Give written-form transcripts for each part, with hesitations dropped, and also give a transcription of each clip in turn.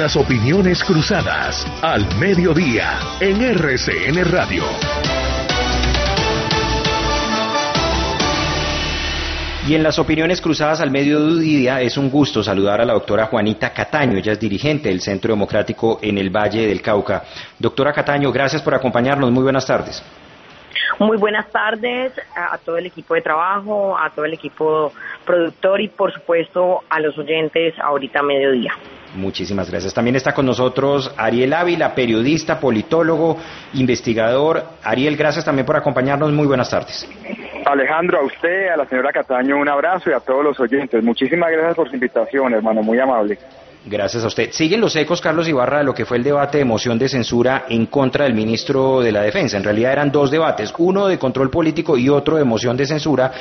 Las opiniones cruzadas al mediodía en RCN Radio. Y en las opiniones cruzadas al mediodía es un gusto saludar a la doctora Juanita Cataño. Ella es dirigente del Centro Democrático en el Valle del Cauca. Doctora Cataño, gracias por acompañarnos. Muy buenas tardes. Muy buenas tardes a todo el equipo de trabajo, a todo el equipo productor y por supuesto a los oyentes ahorita a mediodía. Muchísimas gracias. También está con nosotros Ariel Ávila, periodista, politólogo, investigador. Ariel, gracias también por acompañarnos. Muy buenas tardes. Alejandro, a usted, a la señora Cataño, un abrazo y a todos los oyentes. Muchísimas gracias por su invitación, hermano, muy amable. Gracias a usted. Siguen los ecos, Carlos Ibarra, de lo que fue el debate de moción de censura en contra del ministro de la Defensa. En realidad eran dos debates, uno de control político y otro de moción de censura,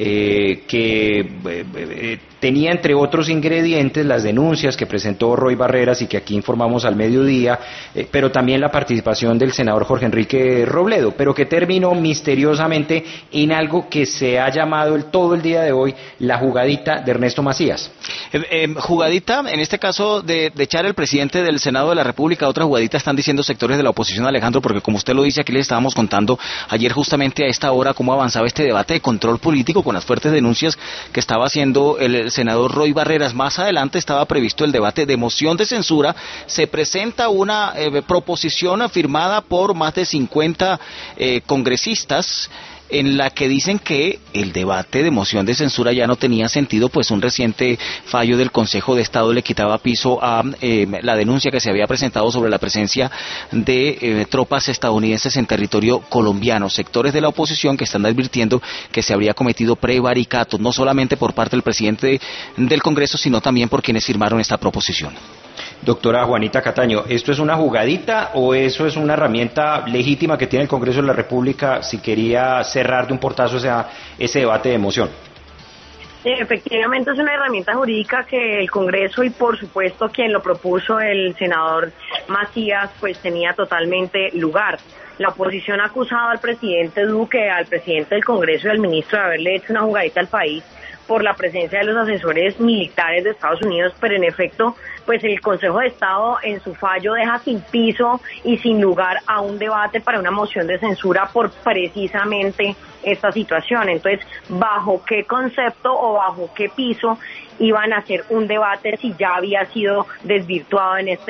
que tenía entre otros ingredientes las denuncias que presentó Roy Barreras y que aquí informamos al mediodía, pero también la participación del senador Jorge Enrique Robledo, pero que terminó misteriosamente en algo que se ha llamado todo el día de hoy la jugadita de Ernesto Macías. Jugadita, en este caso de echar el presidente del Senado de la República, otra jugadita están diciendo sectores de la oposición, Alejandro, porque como usted lo dice, aquí les estábamos contando ayer justamente a esta hora cómo avanzaba este debate de control político con las fuertes denuncias que estaba haciendo el senador Roy Barreras. Más adelante estaba previsto el debate de moción de censura. Se presenta una proposición firmada por más de 50 congresistas en la que dicen que el debate de moción de censura ya no tenía sentido, pues un reciente fallo del Consejo de Estado le quitaba piso a la denuncia que se había presentado sobre la presencia de tropas estadounidenses en territorio colombiano. Sectores de la oposición que están advirtiendo que se habría cometido prevaricato, no solamente por parte del presidente del Congreso, sino también por quienes firmaron esta proposición. Doctora Juanita Cataño, ¿esto es una jugadita o eso es una herramienta legítima que tiene el Congreso de la República si quería cerrar de un portazo ese debate de moción? Efectivamente es una herramienta jurídica que el Congreso y por supuesto quien lo propuso, el senador Macías, pues tenía totalmente lugar. La oposición ha acusado al presidente Duque, al presidente del Congreso y al ministro de haberle hecho una jugadita al país por la presencia de los asesores militares de Estados Unidos, pero en efecto, pues el Consejo de Estado en su fallo deja sin piso y sin lugar a un debate para una moción de censura por precisamente esta situación. Entonces, ¿bajo qué concepto o bajo qué piso iban a hacer un debate si ya había sido desvirtuado en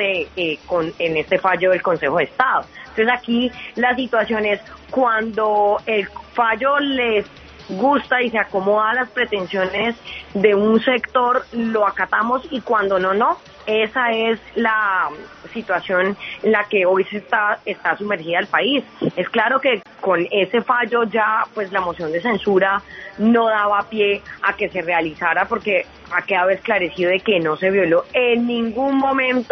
este fallo del Consejo de Estado? Entonces, aquí la situación es cuando el fallo les gusta y se acomoda a las pretensiones de un sector, lo acatamos, y cuando no. Esa es la situación en la que hoy está sumergida el país. Es claro que con ese fallo ya pues la moción de censura no daba pie a que se realizara, porque ha quedado esclarecido de que no se violó en ningún momento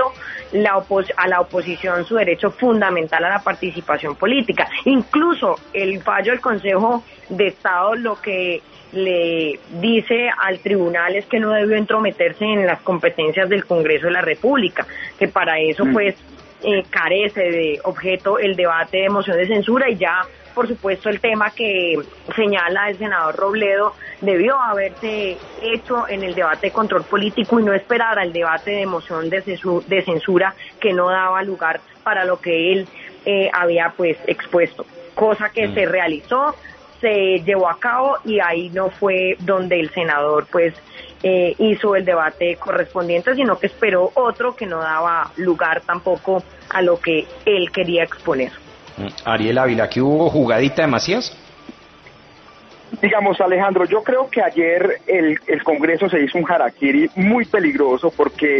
a la oposición su derecho fundamental a la participación política. Incluso el fallo del Consejo de Estado lo que le dice al tribunal es que no debió entrometerse en las competencias del Congreso de la República, que para eso pues carece de objeto el debate de moción de censura, y ya por supuesto el tema que señala el senador Robledo debió haberse hecho en el debate de control político y no esperar al debate de moción de censura que no daba lugar para lo que él había pues expuesto, cosa que se realizó, se llevó a cabo, y ahí no fue donde el senador pues hizo el debate correspondiente, sino que esperó otro que no daba lugar tampoco a lo que él quería exponer. Ariel Ávila, ¿aquí hubo jugadita de Macías? Digamos, Alejandro, yo creo que ayer el Congreso se hizo un harakiri muy peligroso, porque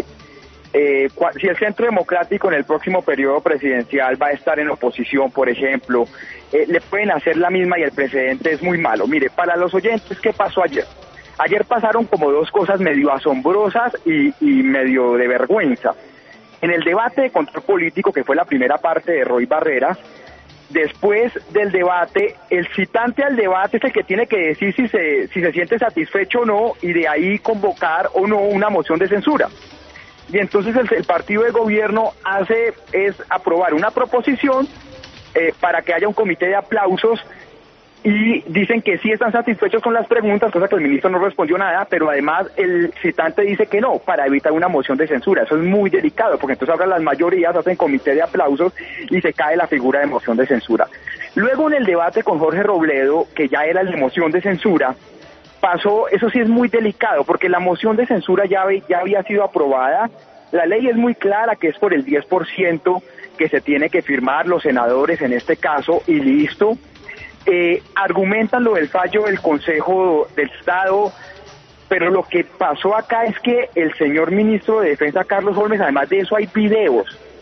si el Centro Democrático en el próximo periodo presidencial va a estar en oposición, por ejemplo, le pueden hacer la misma y el precedente es muy malo. Mire, para los oyentes, ¿qué pasó ayer? Ayer pasaron como dos cosas medio asombrosas y medio de vergüenza. En el debate de control político, que fue la primera parte de Roy Barreras, después del debate, el citante al debate es el que tiene que decir si se siente satisfecho o no, y de ahí convocar o no una moción de censura. Y entonces el partido de gobierno es aprobar una proposición para que haya un comité de aplausos y dicen que sí están satisfechos con las preguntas, cosa que el ministro no respondió nada, pero además el citante dice que no, para evitar una moción de censura. Eso es muy delicado, porque entonces ahora las mayorías hacen comité de aplausos y se cae la figura de moción de censura. Luego en el debate con Jorge Robledo, que ya era el de moción de censura, pasó, eso sí es muy delicado, porque la moción de censura ya había sido aprobada. La ley es muy clara que es por el 10% que se tiene que firmar los senadores en este caso, y listo. Argumentan lo del fallo del Consejo del Estado, pero lo que pasó acá es que el señor ministro de Defensa, Carlos Holmes, además de eso hay videos,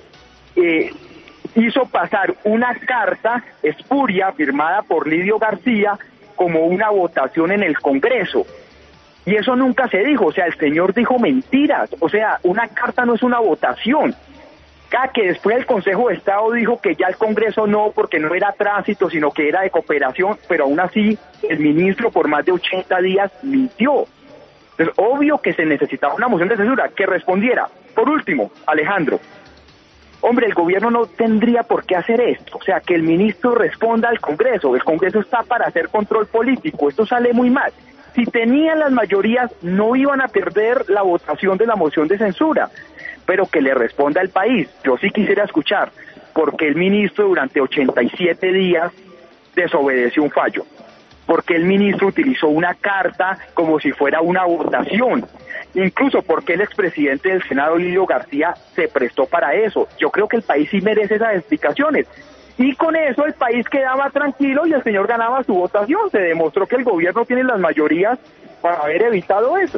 hizo pasar una carta espuria firmada por Lidio García como una votación en el Congreso. Y eso nunca se dijo, o sea, el señor dijo mentiras, o sea, una carta no es una votación. Que después el Consejo de Estado dijo que ya el Congreso no, porque no era tránsito, sino que era de cooperación, pero aún así el ministro por más de 80 días mintió. Entonces, obvio que se necesitaba una moción de censura que respondiera. Por último, Alejandro, hombre, el gobierno no tendría por qué hacer esto, o sea, que el ministro responda al Congreso. El Congreso está para hacer control político, esto sale muy mal. Si tenían las mayorías, no iban a perder la votación de la moción de censura, pero que le responda al país. Yo sí quisiera escuchar por qué el ministro durante 87 días desobedeció un fallo, porque el ministro utilizó una carta como si fuera una votación, incluso porque el expresidente del Senado, Lidio García, se prestó para eso. Yo creo que el país sí merece esas explicaciones. Y con eso el país quedaba tranquilo y el señor ganaba su votación. Se demostró que el gobierno tiene las mayorías para haber evitado eso.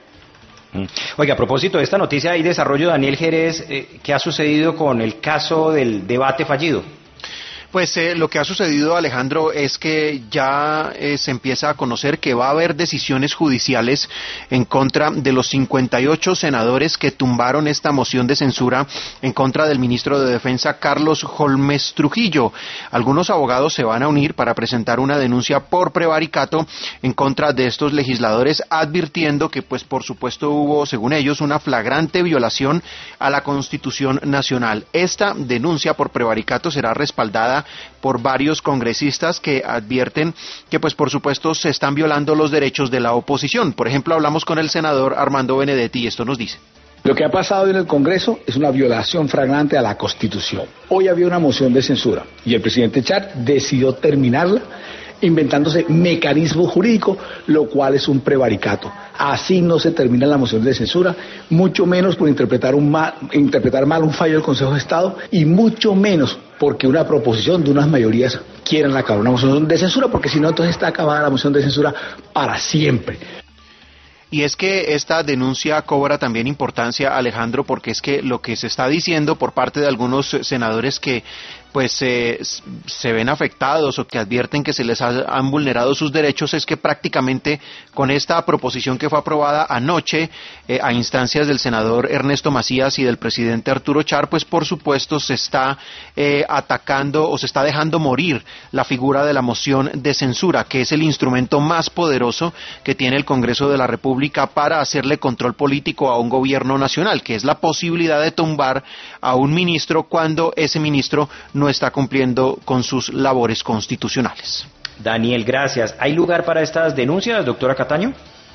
Oiga, a propósito de esta noticia, hay desarrollo, Daniel Jerez, ¿qué ha sucedido con el caso del debate fallido? Pues lo que ha sucedido, Alejandro, es que ya se empieza a conocer que va a haber decisiones judiciales en contra de los 58 senadores que tumbaron esta moción de censura en contra del ministro de Defensa, Carlos Holmes Trujillo. Algunos abogados se van a unir para presentar una denuncia por prevaricato en contra de estos legisladores, advirtiendo que, pues, por supuesto, hubo, según ellos, una flagrante violación a la Constitución Nacional. Esta denuncia por prevaricato será respaldada por varios congresistas que advierten que, pues, por supuesto, se están violando los derechos de la oposición. Por ejemplo, hablamos con el senador Armando Benedetti y esto nos dice. Lo que ha pasado en el Congreso es una violación flagrante a la Constitución. Hoy había una moción de censura y el presidente Char decidió terminarla inventándose mecanismos jurídicos, lo cual es un prevaricato. Así no se termina la moción de censura, mucho menos por interpretar mal un fallo del Consejo de Estado y mucho menos porque una proposición de unas mayorías quieran acabar una moción de censura, porque si no, entonces está acabada la moción de censura para siempre. Y es que esta denuncia cobra también importancia, Alejandro, porque es que lo que se está diciendo por parte de algunos senadores que pues se ven afectados o que advierten que se les han vulnerado sus derechos es que prácticamente con esta proposición que fue aprobada anoche a instancias del senador Ernesto Macías y del presidente Arturo Char, pues por supuesto se está atacando o se está dejando morir la figura de la moción de censura, que es el instrumento más poderoso que tiene el Congreso de la República para hacerle control político a un gobierno nacional, que es la posibilidad de tumbar a un ministro cuando ese ministro no está cumpliendo con sus labores constitucionales. Daniel, gracias. ¿Hay lugar para estas denuncias, doctora Cataño?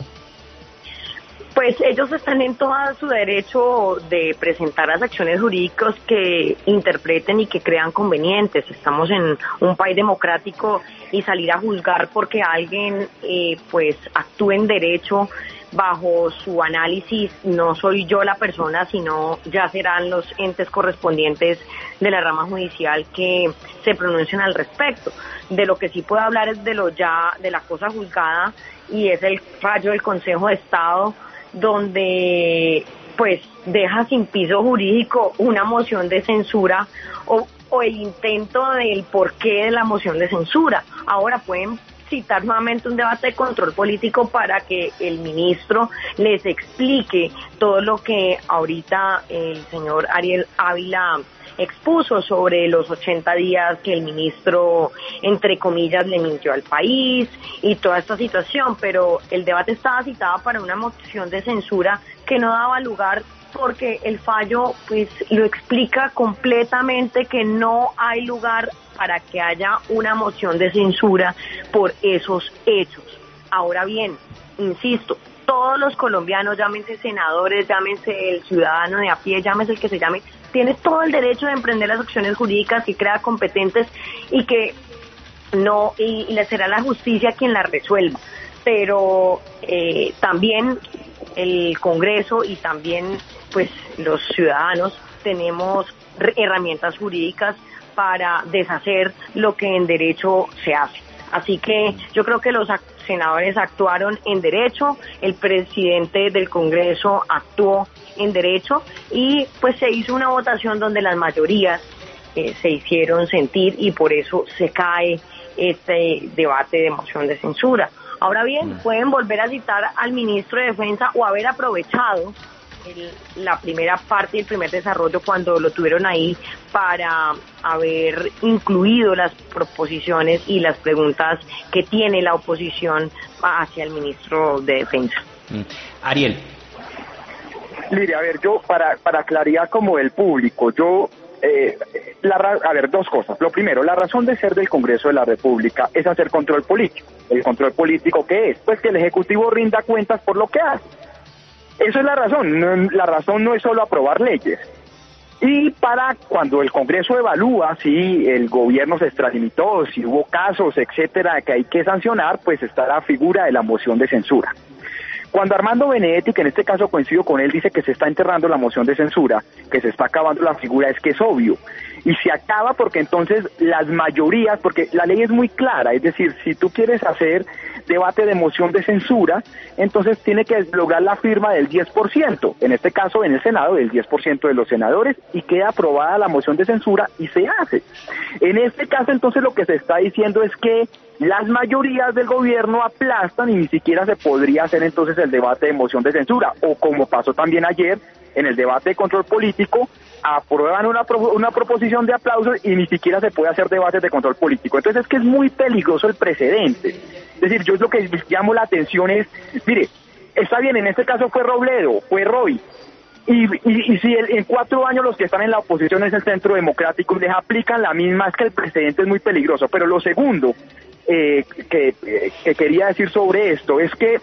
Pues ellos están en todo su derecho de presentar las acciones jurídicas que interpreten y que crean convenientes. Estamos en un país democrático y salir a juzgar porque alguien pues actúe en derecho bajo su análisis, no soy yo la persona, sino ya serán los entes correspondientes de la rama judicial que se pronuncien al respecto. De lo que sí puedo hablar es de la cosa juzgada, y es el fallo del Consejo de Estado, donde pues deja sin piso jurídico una moción de censura o el intento del porqué de la moción de censura. Ahora pueden citar nuevamente un debate de control político para que el ministro les explique todo lo que ahorita el señor Ariel Ávila expuso sobre los 80 días que el ministro, entre comillas, le mintió al país y toda esta situación, pero el debate estaba citado para una moción de censura que no daba lugar porque el fallo pues lo explica completamente, que no hay lugar para que haya una moción de censura por esos hechos. Ahora bien, insisto, todos los colombianos, llámense senadores, llámense el ciudadano de a pie, llámense el que se llame, tiene todo el derecho de emprender las acciones jurídicas que crea competentes y que no, y le será la justicia quien las resuelva. Pero también el Congreso y también pues los ciudadanos tenemos herramientas jurídicas para deshacer lo que en derecho se hace. Así que yo creo que los senadores actuaron en derecho, el presidente del Congreso actuó en derecho y pues se hizo una votación donde las mayorías se hicieron sentir y por eso se cae este debate de moción de censura. Ahora bien, pueden volver a citar al ministro de Defensa o haber aprovechado la primera parte y el primer desarrollo cuando lo tuvieron ahí para haber incluido las proposiciones y las preguntas que tiene la oposición hacia el ministro de Defensa. Ariel. Mire, a ver, yo para claridad como del público, a ver, dos cosas. Lo primero, la razón de ser del Congreso de la República es hacer control político. ¿El control político qué es? Pues que el Ejecutivo rinda cuentas por lo que hace. Eso es la razón. La razón no es solo aprobar leyes. Y para cuando el Congreso evalúa si el gobierno se extralimitó, si hubo casos, etcétera, que hay que sancionar, pues está la figura de la moción de censura. Cuando Armando Benedetti, que en este caso coincido con él, dice que se está enterrando la moción de censura, que se está acabando la figura, es que es obvio. Y se acaba porque entonces las mayorías, porque la ley es muy clara, es decir, si tú quieres hacer debate de moción de censura, entonces tiene que lograr la firma del 10%, en este caso en el Senado del 10% de los senadores, y queda aprobada la moción de censura y se hace. En este caso entonces lo que se está diciendo es que las mayorías del gobierno aplastan y ni siquiera se podría hacer entonces el debate de moción de censura, o como pasó también ayer en el debate de control político, aprueban una proposición de aplausos y ni siquiera se puede hacer debates de control político. Entonces es que es muy peligroso el precedente. Es decir, yo lo que llamo la atención es, mire, está bien, en este caso fue Robledo, fue Roy, y si en 4 años los que están en la oposición es el Centro Democrático y les aplican la misma, es que el precedente es muy peligroso. Pero lo segundo que quería decir sobre esto es que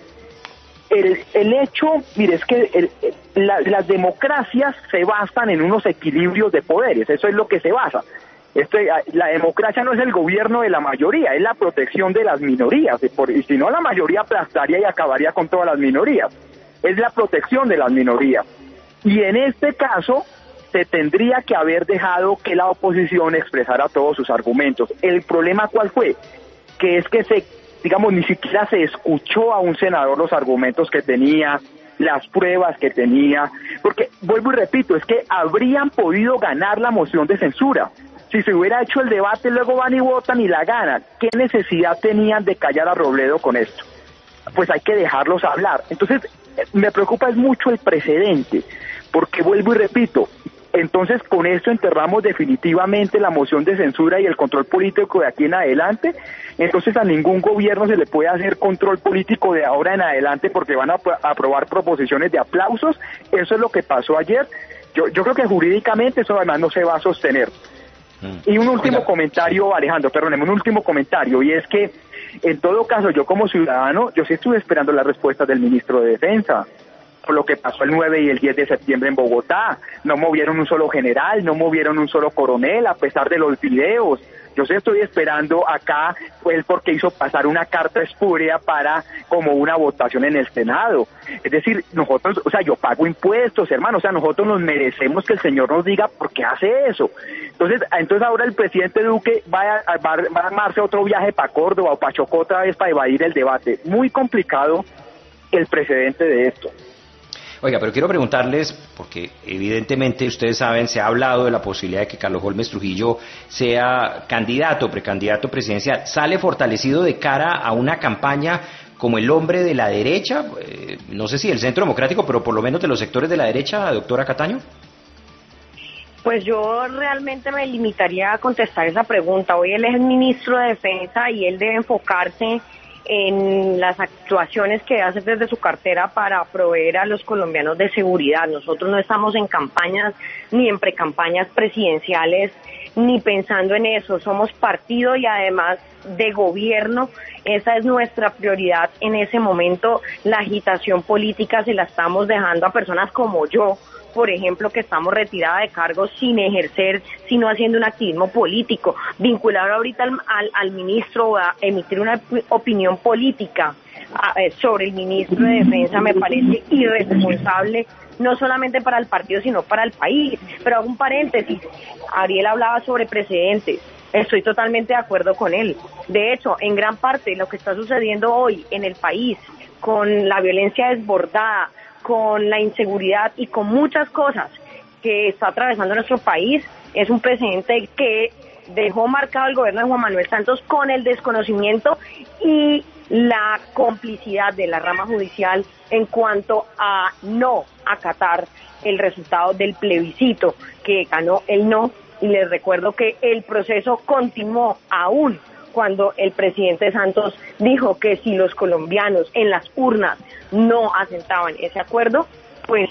el hecho, mire, es que las democracias se basan en unos equilibrios de poderes, eso es lo que se basa. La democracia no es el gobierno de la mayoría, es la protección de las minorías, y si no la mayoría aplastaría y acabaría con todas las minorías, es la protección de las minorías. Y en este caso se tendría que haber dejado que la oposición expresara todos sus argumentos. El problema ¿cuál fue? Que es que ni siquiera se escuchó a un senador los argumentos que tenía, las pruebas que tenía, porque vuelvo y repito, es que habrían podido ganar la moción de censura. Si se hubiera hecho el debate, luego van y votan y la ganan. ¿Qué necesidad tenían de callar a Robledo con esto? Pues hay que dejarlos hablar. Entonces, me preocupa es mucho el precedente, porque vuelvo y repito, entonces con esto enterramos definitivamente la moción de censura y el control político de aquí en adelante. Entonces a ningún gobierno se le puede hacer control político de ahora en adelante porque van a aprobar proposiciones de aplausos. Eso es lo que pasó ayer. Yo creo que jurídicamente eso además no se va a sostener. Y un último comentario, Alejandro, perdóneme, un último comentario, y es que en todo caso yo como ciudadano, yo sí estuve esperando la respuesta del ministro de Defensa por lo que pasó el 9 y el 10 de septiembre en Bogotá. No movieron un solo general, no movieron un solo coronel, a pesar de los videos. Yo sí estoy esperando acá, pues, porque hizo pasar una carta espúrea para como una votación en el Senado. Es decir, nosotros, yo pago impuestos, hermano, nosotros nos merecemos que el señor nos diga por qué hace eso. Entonces ahora el presidente Duque va a armarse otro viaje para Córdoba o para Chocó otra vez para evadir el debate. Muy complicado el precedente de esto. Oiga, pero quiero preguntarles, porque evidentemente ustedes saben, se ha hablado de la posibilidad de que Carlos Holmes Trujillo sea precandidato presidencial. ¿Sale fortalecido de cara a una campaña como el hombre de la derecha? No sé si del Centro Democrático, pero por lo menos de los sectores de la derecha, doctora Cataño. Pues yo realmente me limitaría a contestar esa pregunta. Hoy él es el ministro de Defensa y él debe enfocarse en las actuaciones que hace desde su cartera para proveer a los colombianos de seguridad. Nosotros no estamos en campañas ni en precampañas presidenciales ni pensando en eso. Somos partido y además de gobierno. Esa es nuestra prioridad en ese momento. La agitación política se la estamos dejando a personas como yo, por ejemplo, que estamos retiradas de cargos sin ejercer, sino haciendo un activismo político. Vincular ahorita al ministro a emitir una opinión política sobre el ministro de Defensa me parece irresponsable, no solamente para el partido, sino para el país. Pero hago un paréntesis. Ariel hablaba sobre precedentes. Estoy totalmente de acuerdo con él. De hecho, en gran parte lo que está sucediendo hoy en el país, con la violencia desbordada, con la inseguridad y con muchas cosas que está atravesando nuestro país, es un precedente que dejó marcado el gobierno de Juan Manuel Santos con el desconocimiento y la complicidad de la rama judicial en cuanto a no acatar el resultado del plebiscito que ganó el no. Y les recuerdo que el proceso continuó aún cuando el presidente Santos dijo que si los colombianos en las urnas no asentaban ese acuerdo, pues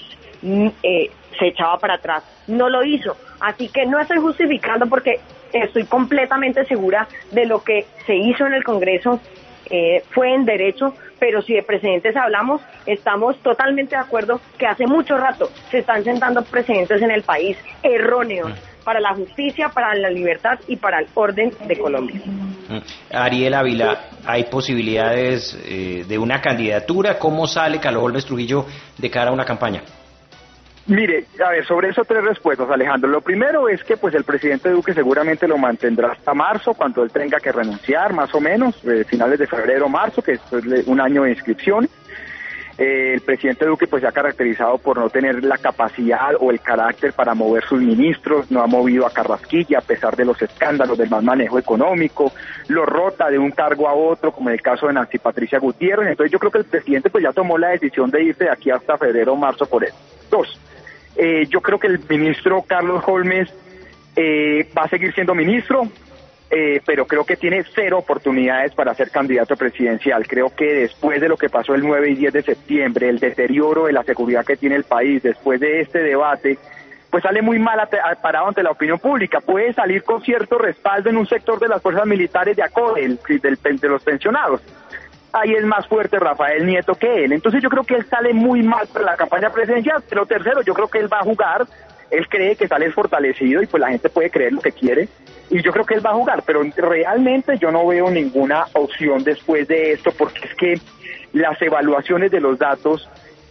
se echaba para atrás. No lo hizo. Así que no estoy justificando porque estoy completamente segura de lo que se hizo en el Congreso. Fue en derecho, pero si de precedentes hablamos, estamos totalmente de acuerdo que hace mucho rato se están sentando precedentes en el país erróneos para la justicia, para la libertad y para el orden de Colombia. Ariel Ávila, ¿hay posibilidades de una candidatura? ¿Cómo sale Carlos Holmes Trujillo de cara a una campaña? Mire, a ver, sobre eso 3 respuestas, Alejandro. Lo primero es que pues el presidente Duque seguramente lo mantendrá hasta marzo, cuando él tenga que renunciar, más o menos, finales de febrero, marzo, que es un año de inscripción. El presidente Duque pues se ha caracterizado por no tener la capacidad o el carácter para mover sus ministros, no ha movido a Carrasquilla a pesar de los escándalos del mal manejo económico, lo rota de un cargo a otro, como en el caso de Nancy Patricia Gutiérrez. Entonces yo creo que el presidente pues ya tomó la decisión de irse de aquí hasta febrero o marzo por eso. 2, yo creo que el ministro Carlos Holmes va a seguir siendo ministro, pero creo que tiene 0 oportunidades para ser candidato presidencial. Creo que después de lo que pasó el 9 y 10 de septiembre, el deterioro de la seguridad que tiene el país, después de este debate, pues sale muy mal parado ante la opinión pública. Puede salir con cierto respaldo en un sector de las fuerzas militares de ACODE, de los pensionados. Ahí es más fuerte Rafael Nieto que él. Entonces yo creo que él sale muy mal para la campaña presidencial. Pero tercero, yo creo que él va a jugar. Él cree que sale fortalecido y pues la gente puede creer lo que quiere. Y yo creo que él va a jugar, pero realmente yo no veo ninguna opción después de esto, porque es que las evaluaciones de los datos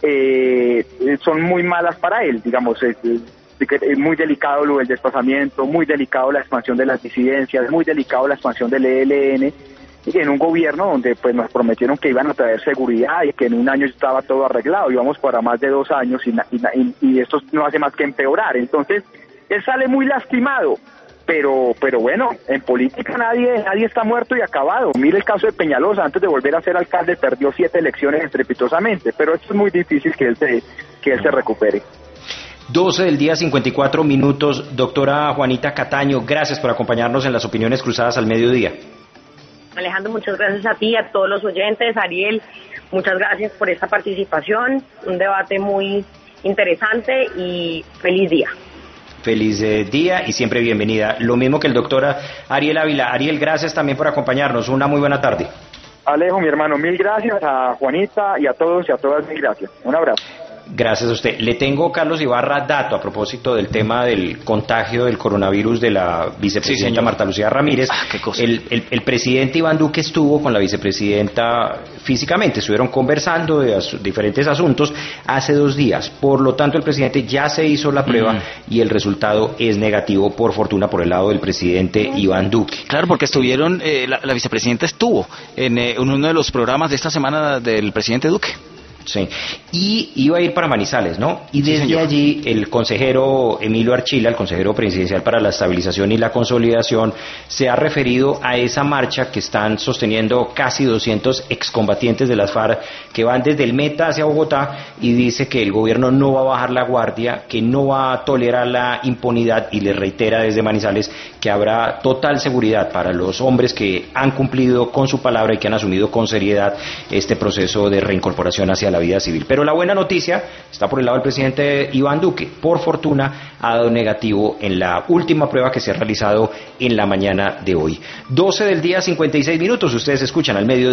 son muy malas para él. Digamos, es muy delicado lo del desplazamiento, muy delicado la expansión de las disidencias, muy delicado la expansión del ELN, en un gobierno donde pues nos prometieron que iban a traer seguridad y que en un año estaba todo arreglado. Íbamos para más de 2 años y esto no hace más que empeorar. Entonces él sale muy lastimado, pero bueno, en política nadie está muerto y acabado. Mire el caso de Peñalosa, antes de volver a ser alcalde perdió 7 elecciones estrepitosamente, pero esto es muy difícil que él se recupere. 12 del día, 54 minutos. Doctora Juanita Cataño, gracias por acompañarnos en las opiniones cruzadas al mediodía. Alejandro, muchas gracias a ti, a todos los oyentes. Ariel, muchas gracias por esta participación, un debate muy interesante y feliz día. Feliz día y siempre bienvenida. Lo mismo que el doctor Ariel Ávila. Ariel, gracias también por acompañarnos. Una muy buena tarde. Alejo, mi hermano, 1000 gracias. A Juanita y a todos y a todas, 1000 gracias. Un abrazo. Gracias a usted. Le tengo, Carlos Ibarra, dato a propósito del tema del contagio del coronavirus de la vicepresidenta Marta Lucía Ramírez. Qué cosa. El presidente Iván Duque estuvo con la vicepresidenta físicamente, estuvieron conversando de diferentes asuntos hace 2 días. Por lo tanto, el presidente ya se hizo la prueba y el resultado es negativo, por fortuna, por el lado del presidente Iván Duque. Claro, porque estuvieron, la vicepresidenta estuvo en uno de los programas de esta semana del presidente Duque. Sí, y iba a ir para Manizales, ¿no? Y desde sí, allí el consejero Emilio Archila, el consejero presidencial para la estabilización y la consolidación, se ha referido a esa marcha que están sosteniendo casi 200 excombatientes de las FARC que van desde el Meta hacia Bogotá, y dice que el gobierno no va a bajar la guardia, que no va a tolerar la impunidad, y les reitera desde Manizales que habrá total seguridad para los hombres que han cumplido con su palabra y que han asumido con seriedad este proceso de reincorporación hacia la la vida civil. Pero la buena noticia está por el lado del presidente Iván Duque. Por fortuna ha dado negativo en la última prueba que se ha realizado en la mañana de hoy. 12 del día, 56 minutos. Ustedes escuchan al mediodía.